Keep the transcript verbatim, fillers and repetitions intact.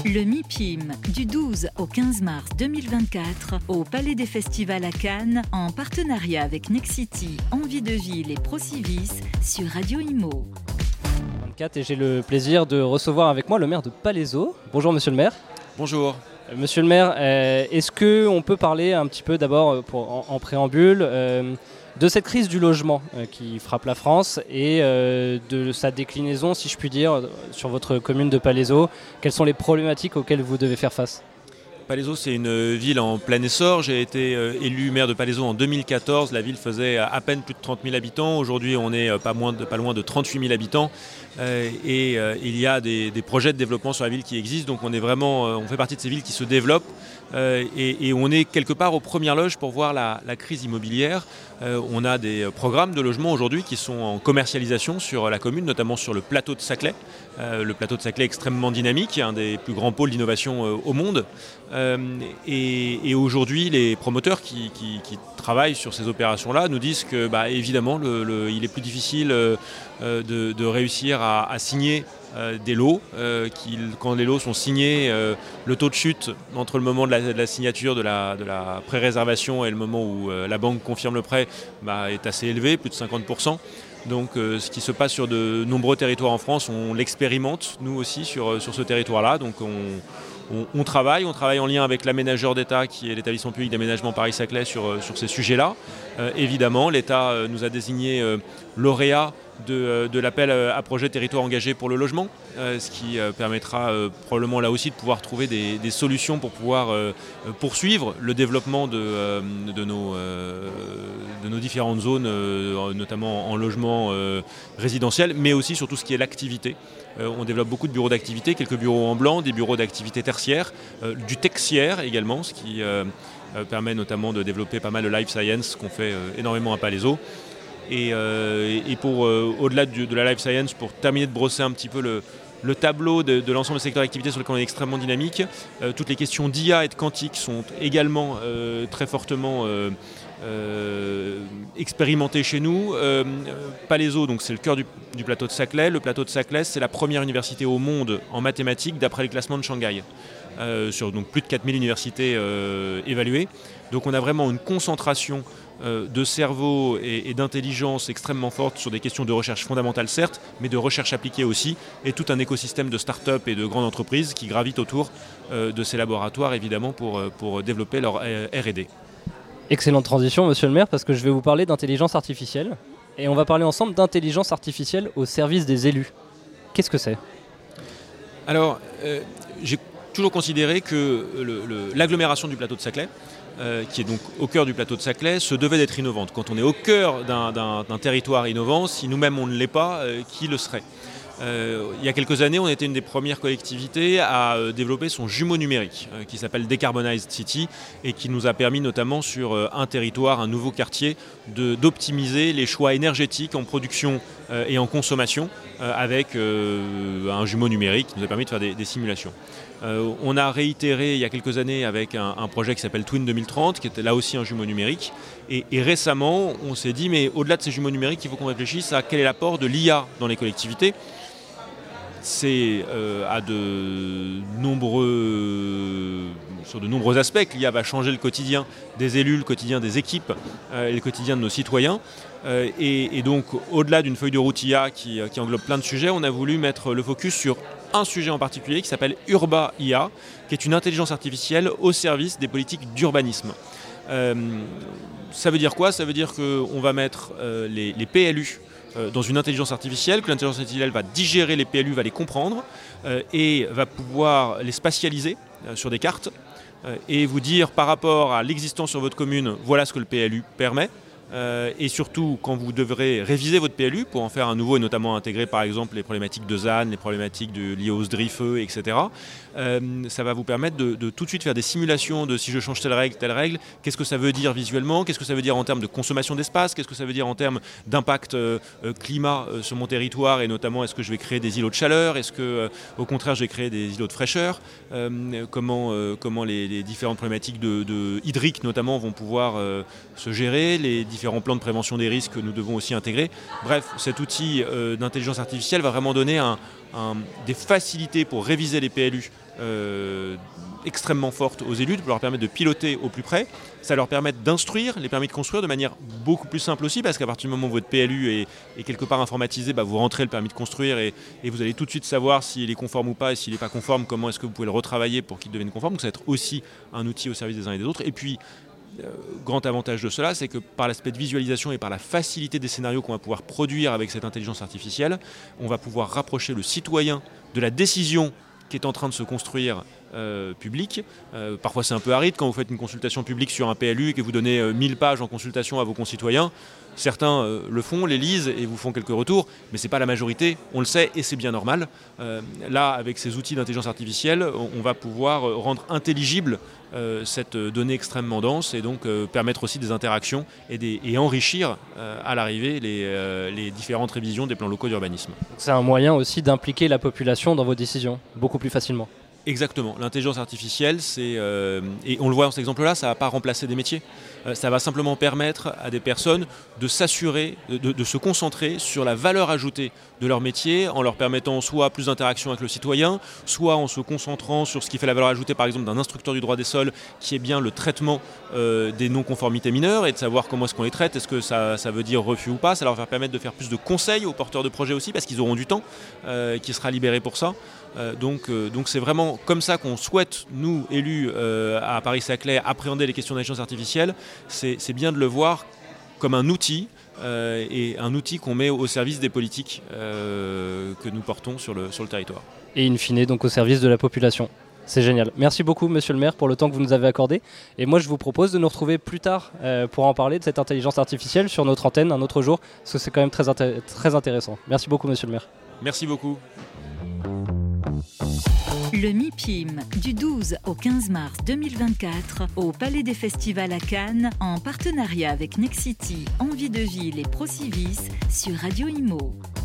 Le MIPIM, du douze au quinze mars deux mille vingt-quatre, au Palais des Festivals à Cannes, en partenariat avec Nexity, Envie de Ville et Procivis sur Radio Imo. vingt-quatre, et j'ai le plaisir de recevoir avec moi le maire de Palaiseau. Bonjour monsieur le maire. Bonjour. Euh, monsieur le maire, euh, est-ce qu'on peut parler un petit peu d'abord pour, en, en préambule euh, de cette crise du logement euh, qui frappe la France et euh, de sa déclinaison, si je puis dire, sur votre commune de Palaiseau? Quelles sont les problématiques auxquelles vous devez faire face? Palaiseau, c'est une ville en plein essor. J'ai été euh, élu maire de Palaiseau en deux mille quatorze. La ville faisait à peine plus de trente mille habitants. Aujourd'hui, on est pas, moins de, pas loin de trente-huit mille habitants. Euh, et euh, il y a des, des projets de développement sur la ville qui existent. Donc on est vraiment, euh, on fait partie de ces villes qui se développent. Euh, et, et on est quelque part aux premières loges pour voir la, la crise immobilière. Euh, on a des programmes de logement aujourd'hui qui sont en commercialisation sur la commune, notamment sur le plateau de Saclay. Euh, le plateau de Saclay est extrêmement dynamique, un des plus grands pôles d'innovation euh, au monde. Euh, et, et aujourd'hui, les promoteurs qui, qui, qui travaillent sur ces opérations-là nous disent que, bah, évidemment, le, le, il est plus difficile euh, de, de réussir à, à signer euh, des lots. Euh, qui, quand les lots sont signés, euh, le taux de chute entre le moment de la, de la signature de la, de la pré-réservation et le moment où euh, la banque confirme le prêt bah, est assez élevé, plus de cinquante pour cent. Donc euh, ce qui se passe sur de nombreux territoires en France, on l'expérimente, nous aussi, sur, sur ce territoire-là. Donc on, on, on travaille, on travaille en lien avec l'aménageur d'État, qui est l'établissement public d'aménagement Paris-Saclay, sur, sur ces sujets-là. Euh, évidemment, l'État euh, nous a désigné euh, lauréat de, de l'appel à projet territoire engagé pour le logement, euh, ce qui euh, permettra euh, probablement là aussi de pouvoir trouver des, des solutions pour pouvoir euh, poursuivre le développement de, euh, de, nos, euh, de nos différentes zones, euh, notamment en logement euh, résidentiel, mais aussi sur tout ce qui est l'activité. Euh, on développe beaucoup de bureaux d'activité, quelques bureaux en blanc, des bureaux d'activité tertiaire, euh, du texiaire également, ce qui euh, euh, permet notamment de développer pas mal de life science qu'on fait euh, énormément à Palaiseau. Et, euh, et pour, euh, au-delà de, de la life science, pour terminer de brosser un petit peu le, le tableau de, de l'ensemble des secteurs d'activité sur lesquels on est extrêmement dynamique, euh, toutes les questions d'I A et de quantique sont également euh, très fortement euh, euh, expérimentées chez nous. Euh, Palaiseau, donc c'est le cœur du, du plateau de Saclay. Le plateau de Saclay, c'est la première université au monde en mathématiques d'après le classement de Shanghai. Euh, sur donc plus de quatre mille universités euh, évaluées. Donc on a vraiment une concentration euh, de cerveau et, et d'intelligence extrêmement forte sur des questions de recherche fondamentale certes, mais de recherche appliquée aussi, et tout un écosystème de start-up et de grandes entreprises qui gravitent autour euh, de ces laboratoires évidemment pour, pour développer leur R et D. Excellente transition monsieur le maire, parce que je vais vous parler d'intelligence artificielle, et on va parler ensemble d'intelligence artificielle au service des élus. Qu'est-ce que c'est? Alors, euh, j'ai toujours considéré que le, le, l'agglomération du plateau de Saclay, euh, qui est donc au cœur du plateau de Saclay, se devait d'être innovante. Quand on est au cœur d'un, d'un, d'un territoire innovant, si nous-mêmes on ne l'est pas, euh, qui le serait? Euh, il y a quelques années, on était une des premières collectivités à euh, développer son jumeau numérique euh, qui s'appelle Decarbonized City et qui nous a permis notamment sur euh, un territoire, un nouveau quartier, de, d'optimiser les choix énergétiques en production euh, et en consommation euh, avec euh, un jumeau numérique qui nous a permis de faire des, des simulations. Euh, on a réitéré il y a quelques années avec un, un projet qui s'appelle Twin deux mille trente, qui était là aussi un jumeau numérique. Et, et récemment, on s'est dit, mais au-delà de ces jumeaux numériques, il faut qu'on réfléchisse à quel est l'apport de l'I A dans les collectivités. C'est euh, à de nombreux, sur de nombreux aspects que l'I A va changer le quotidien des élus, le quotidien des équipes euh, et le quotidien de nos citoyens. Euh, et, et donc, au-delà d'une feuille de route I A qui, qui englobe plein de sujets, on a voulu mettre le focus sur un sujet en particulier qui s'appelle Urba I A, qui est une intelligence artificielle au service des politiques d'urbanisme. Euh, ça veut dire quoi? Ça veut dire qu'on va mettre euh, les, les P L U euh, dans une intelligence artificielle, que l'intelligence artificielle va digérer les P L U, va les comprendre euh, et va pouvoir les spatialiser euh, sur des cartes euh, et vous dire par rapport à l'existence sur votre commune, voilà ce que le P L U permet. Euh, et surtout, quand vous devrez réviser votre P L U pour en faire un nouveau et notamment intégrer par exemple les problématiques de Z A N, les problématiques de, liées aux S D R I F E, et cetera, euh, ça va vous permettre de, de tout de suite faire des simulations de si je change telle règle, telle règle, qu'est-ce que ça veut dire visuellement, qu'est-ce que ça veut dire en termes de consommation d'espace, qu'est-ce que ça veut dire en termes d'impact euh, climat euh, sur mon territoire et notamment est-ce que je vais créer des îlots de chaleur, est-ce que euh, au contraire je vais créer des îlots de fraîcheur, euh, comment, euh, comment les, les différentes problématiques de, de hydriques notamment vont pouvoir euh, se gérer, les différentes différents plans de prévention des risques que nous devons aussi intégrer. Bref, cet outil euh, d'intelligence artificielle va vraiment donner un, un, des facilités pour réviser les P L U euh, extrêmement fortes aux élus, pour leur permettre de piloter au plus près. Ça leur permet d'instruire les permis de construire de manière beaucoup plus simple aussi, parce qu'à partir du moment où votre P L U est, est quelque part informatisé, bah vous rentrez le permis de construire et, et vous allez tout de suite savoir s'il est conforme ou pas, et s'il n'est pas conforme, comment est-ce que vous pouvez le retravailler pour qu'il devienne conforme. Donc ça va être aussi un outil au service des uns et des autres. Et puis, euh, grand avantage de cela, c'est que par l'aspect de visualisation et par la facilité des scénarios qu'on va pouvoir produire avec cette intelligence artificielle, on va pouvoir rapprocher le citoyen de la décision qui est en train de se construire euh, public. Euh, parfois c'est un peu aride quand vous faites une consultation publique sur un P L U et que vous donnez euh, mille pages en consultation à vos concitoyens. Certains euh, le font, les lisent et vous font quelques retours, mais ce n'est pas la majorité, on le sait et c'est bien normal. Euh, là, avec ces outils d'intelligence artificielle, on, on va pouvoir rendre intelligible euh, cette donnée extrêmement dense et donc euh, permettre aussi des interactions et, des, et enrichir euh, à l'arrivée les, euh, les différentes révisions des plans locaux d'urbanisme. C'est un moyen aussi d'impliquer la population dans vos décisions, beaucoup plus facilement. Exactement. L'intelligence artificielle, c'est, euh, et on le voit dans cet exemple-là, ça ne va pas remplacer des métiers. Euh, ça va simplement permettre à des personnes de s'assurer, de, de, de se concentrer sur la valeur ajoutée de leur métier, en leur permettant soit plus d'interaction avec le citoyen, soit en se concentrant sur ce qui fait la valeur ajoutée, par exemple, d'un instructeur du droit des sols, qui est bien le traitement euh, des non-conformités mineures, et de savoir comment est-ce qu'on les traite, est-ce que ça, ça veut dire refus ou pas. Ça leur va permettre de faire plus de conseils aux porteurs de projets aussi, parce qu'ils auront du temps euh, qui sera libéré pour ça. Euh, donc, euh, donc c'est vraiment comme ça qu'on souhaite, nous, élus euh, à Paris-Saclay, appréhender les questions d'intelligence artificielle. C'est, c'est bien de le voir comme un outil, euh, et un outil qu'on met au service des politiques euh, que nous portons sur le, sur le territoire. Et in fine, donc au service de la population. C'est génial. Merci beaucoup, monsieur le maire, pour le temps que vous nous avez accordé. Et moi, je vous propose de nous retrouver plus tard euh, pour en parler de cette intelligence artificielle sur notre antenne un autre jour, parce que c'est quand même très, inté- très intéressant. Merci beaucoup, monsieur le maire. Merci beaucoup. Le MIPIM, du douze au quinze mars deux mille vingt-quatre, au Palais des Festivals à Cannes, en partenariat avec Nexity, Envie de Ville et Procivis sur Radio Imo.